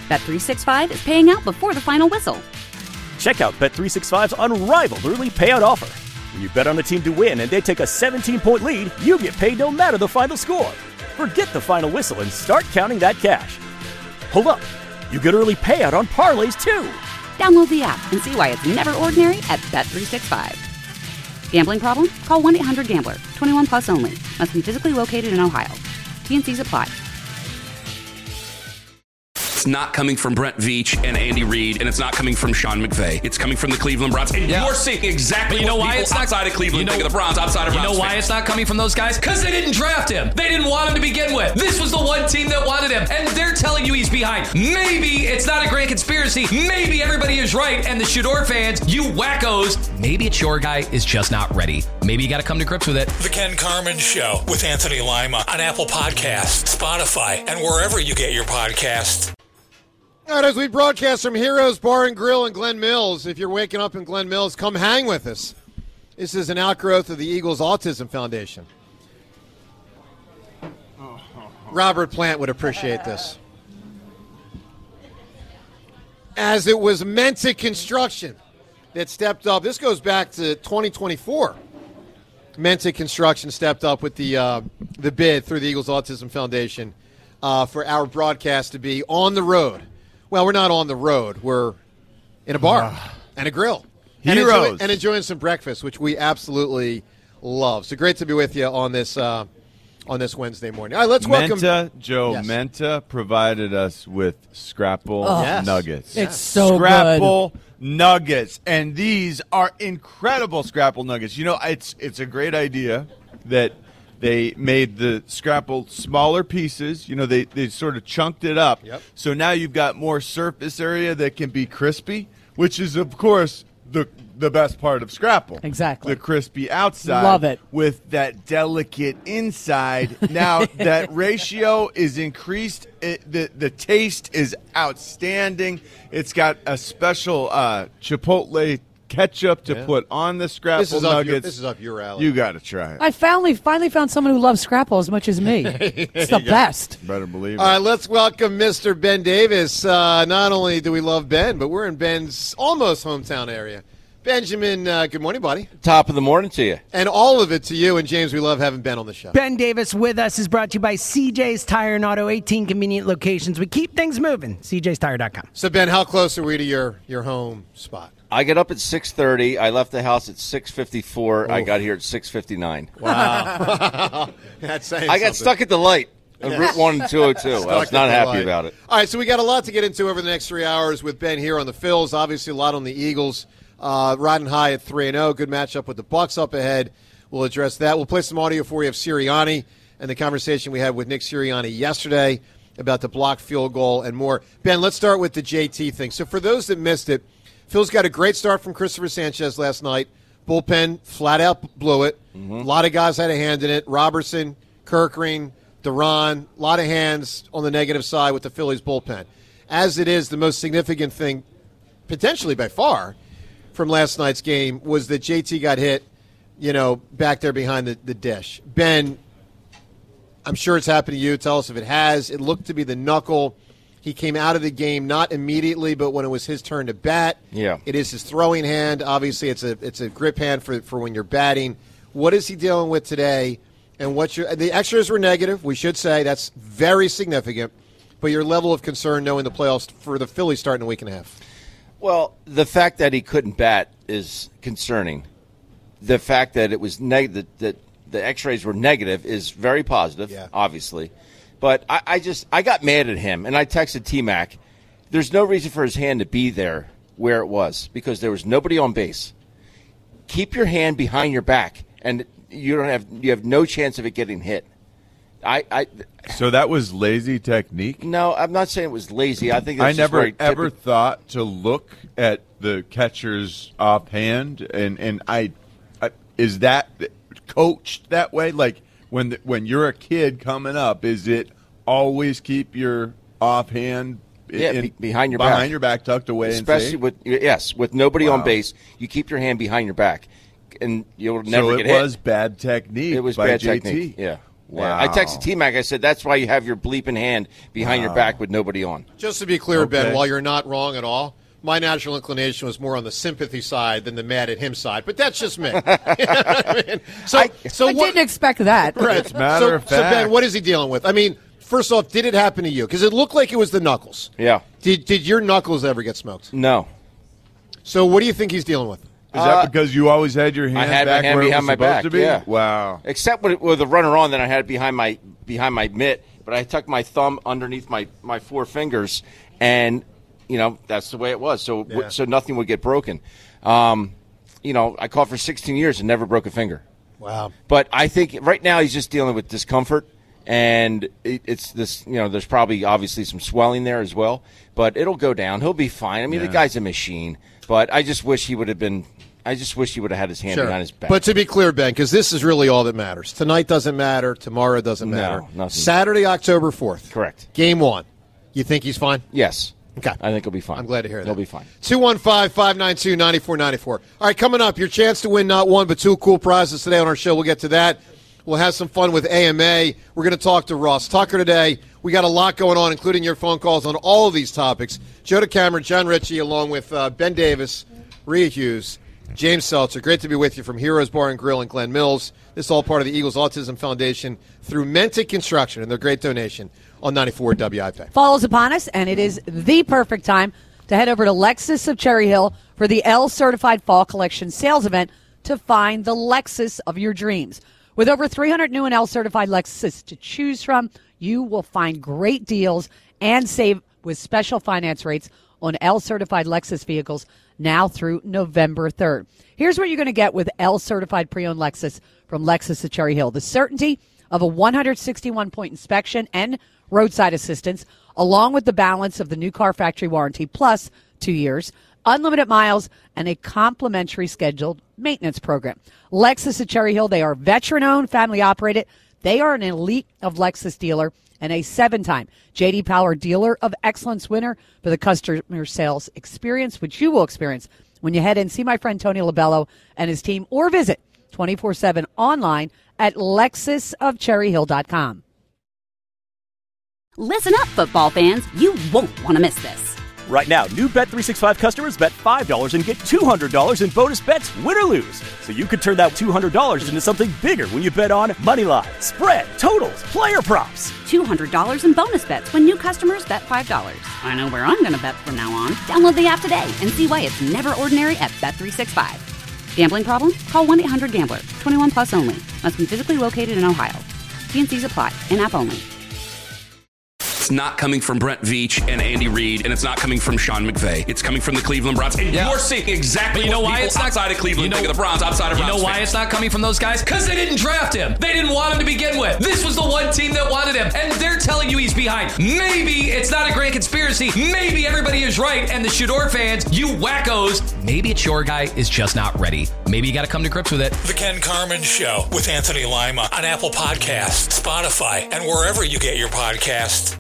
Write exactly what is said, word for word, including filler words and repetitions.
Bet three sixty-five is paying out before the final whistle. Check out Bet three sixty-five's unrivaled early payout offer. When you bet on a team to win and they take a seventeen-point lead, you get paid no matter the final score. Forget the final whistle and start counting that cash. Hold up. You get early payout on parlays, too. Download the app and see why it's never ordinary at Bet three sixty-five. Gambling problem? Call one eight hundred gambler. twenty-one plus only. Must be physically located in Ohio. T and C's apply. It's not coming from Brent Veach and Andy Reid, and it's not coming from Sean McVay. It's coming from the Cleveland Browns. And yeah. you're seeing exactly you know what why people it's not, outside of Cleveland you know, think of the Browns, outside of You Browns know why fans. it's not coming from those guys? Because they didn't draft him. They didn't want him to begin with. This was the one team that wanted him, and they're telling you he's behind. Maybe it's not a grand conspiracy. Maybe everybody is right, and the Shador fans, you wackos, maybe it's your guy is just not ready. Maybe you got to come to grips with it. The Ken Carman Show with Anthony Lima on Apple Podcasts, Spotify, and wherever you get your podcasts. All right, as we broadcast from Heroes Bar and Grill in Glen Mills, if you're waking up in Glen Mills, come hang with us. This is an outgrowth of the Eagles Autism Foundation. Robert Plant would appreciate this. As it was Menta Construction that stepped up. This goes back to twenty twenty-four. Menta Construction stepped up with the uh, the bid through the Eagles Autism Foundation uh, for our broadcast to be on the road. Well, we're not on the road. We're in a bar uh, and a grill. And, enjoy, and enjoying some breakfast, which we absolutely love. So great to be with you on this uh, on this Wednesday morning. All right, let's welcome Menta, Joe, yes. Menta provided us with Scrapple oh, yes. Nuggets. It's so Scrapple good. Nuggets. And these are incredible Scrapple Nuggets. You know, it's it's a great idea that they made the Scrapple smaller pieces. You know, they, they sort of chunked it up. Yep. So now you've got more surface area that can be crispy, which is, of course, the the best part of Scrapple. Exactly. The crispy outside. Love it. With that delicate inside. Now, that ratio is increased. It, the, the taste is outstanding. It's got a special uh, Chipotle ketchup to yeah. put on the Scrapple this is Nuggets. Your, this is up your alley. You got to try it. I finally finally found someone who loves Scrapple as much as me. It's the best. Better believe it. All right, let's welcome Mister Ben Davis. Uh, not only do we love Ben, but we're in Ben's almost hometown area. Benjamin, uh, good morning, buddy. Top of the morning to you. And all of it to you. And, James, we love having Ben on the show. Ben Davis with us is brought to you by C J's Tire and Auto, eighteen convenient locations. We keep things moving. C J's Tire dot com. So, Ben, how close are we to your, your home spot? I get up at six thirty. I left the house at six fifty-four. Oof. I got here at six fifty-nine. Wow. That's saying I got something. stuck at the light. Yes. Route one and two oh two. I was not happy light. about it. All right, so we got a lot to get into over the next three hours with Ben here on the Phils. Obviously, a lot on the Eagles. Uh, riding high at three and oh. Good matchup with the Bucs up ahead. We'll address that. We'll play some audio for you of Sirianni and the conversation we had with Nick Sirianni yesterday about the blocked field goal and more. Ben, let's start with the J T thing. So for those that missed it, Phil's got a great start from Christopher Sanchez last night. Bullpen flat out blew it. Mm-hmm. A lot of guys had a hand in it. Robertson, Kirkring, Duran, a lot of hands on the negative side with the Phillies bullpen. As it is, the most significant thing, potentially by far, from last night's game was that J T got hit, you know, back there behind the, the dish. Ben, I'm sure it's happened to you. Tell us if it has. It looked to be the knuckle. He came out of the game not immediately, but when it was his turn to bat. Yeah. It is his throwing hand. Obviously, it's a it's a grip hand for, for when you're batting. What is he dealing with today? And what's your the extras were negative, we should say. That's very significant. But your level of concern knowing the playoffs for the Phillies starting in a week and a half. Well, the fact that he couldn't bat is concerning. The fact that it was neg- that, that the X-rays were negative is very positive, yeah. obviously. But I, I just I got mad at him, and I texted T-Mac. There's no reason for his hand to be there where it was because there was nobody on base. Keep your hand behind your back, and you don't have you have no chance of it getting hit. I, I so that was lazy technique? No, I'm not saying it was lazy. I think it's I just never very ever typical. thought to look at the catcher's offhand, and and I, I is that coached that way? Like when the, when you're a kid coming up, is it always keep your offhand? Yeah, in, be, behind your behind back. your back, tucked away, especially and with yes, with nobody wow. on base. You keep your hand behind your back, and you'll never so get it hit. was bad technique. It was by bad J T. technique. Yeah. Wow. Yeah, I texted T-Mac. I said, that's why you have your bleeping hand behind Wow. your back with nobody on. Just to be clear, Okay. Ben, while you're not wrong at all, my natural inclination was more on the sympathy side than the mad at him side, but that's just me. You know what I mean? So, I- so I what, didn't expect that. right. It's a matter so, of so, Ben, fact. what is he dealing with? I mean, first off, did it happen to you? Because it looked like it was the knuckles. Yeah. Did Did your knuckles ever get smoked? No. So what do you think he's dealing with? Is that because you always had your hand I had my back hand where it behind was my supposed back, to be? yeah. Wow. Except with, with the runner on, then I had it behind my behind my mitt, but I tucked my thumb underneath my, my four fingers, and you know that's the way it was. So Yeah. so nothing would get broken. Um, you know, I caught for sixteen years and never broke a finger. Wow. But I think right now he's just dealing with discomfort, and it, it's this. You know, there's probably obviously some swelling there as well, but it'll go down. He'll be fine. I mean, Yeah. the guy's a machine, but I just wish he would have been. I just wish he would have had his hand behind his back. But to be clear, Ben, because this is really all that matters. Tonight doesn't matter. Tomorrow doesn't No, matter. nothing. Saturday, October fourth. Correct. Game one. You think he's fine? Yes. Okay. I think he'll be fine. I'm glad to hear that. He'll be fine. two one five, five nine two, nine four nine four. All right, coming up, your chance to win not one but two cool prizes today on our show. We'll get to that. We'll have some fun with A M A. We're going to talk to Ross Tucker today. We got a lot going on, including your phone calls on all of these topics. Joe DeCamera, John Ritchie, along with uh, Ben Davis, Rhea Hughes, James Seltzer. Great to be with you from Heroes Bar and Grill in Glen Mills. This is all part of the Eagles Autism Foundation through Mentic Construction and their great donation on ninety-four W I P. Fall is upon us, and it is the perfect time to head over to Lexus of Cherry Hill for the L-Certified Fall Collection sales event to find the Lexus of your dreams. With over three hundred new and L-Certified Lexus to choose from, you will find great deals and save with special finance rates on L-Certified Lexus vehicles now through November third. Here's what you're going to get with L-Certified Pre-Owned Lexus from Lexus of Cherry Hill. The certainty of a one hundred sixty-one point inspection and roadside assistance, along with the balance of the new car factory warranty, plus two years, unlimited miles, and a complimentary scheduled maintenance program. Lexus at Cherry Hill, they are veteran-owned, family-operated. They are an elite of Lexus dealer and a seven-time J D. Power Dealer of Excellence winner for the customer sales experience, which you will experience when you head and see my friend Tony Labello and his team, or visit twenty-four seven online at lexus of cherry hill dot com. Listen up, football fans. You won't want to miss this. Right now, new Bet three sixty-five customers bet five dollars and get two hundred dollars in bonus bets, win or lose. So you could turn that two hundred dollars into something bigger when you bet on money line, spread, totals, player props. two hundred dollars in bonus bets when new customers bet five dollars. I know where I'm going to bet from now on. Download the app today and see why it's never ordinary at Bet three sixty-five. Gambling problem? Call one eight hundred gambler. twenty-one plus only. Must be physically located in Ohio. T and C's apply. In-app only. It's not coming from Brent Veach and Andy Reid, and it's not coming from Sean McVay. It's coming from the Cleveland Browns. And Yeah. you're seeing exactly But you know what why people it's not outside of Cleveland you know, think of the Browns, outside of You Browns know why fans. it's not coming from those guys? Because they didn't draft him. They didn't want him to begin with. This was the one team that wanted him, and they're telling you he's behind. Maybe it's not a grand conspiracy. Maybe everybody is right, and the Shador fans, you wackos, maybe it's your guy is just not ready. Maybe you got to come to grips with it. The Ken Carman Show with Anthony Lima on Apple Podcasts, Spotify, and wherever you get your podcasts.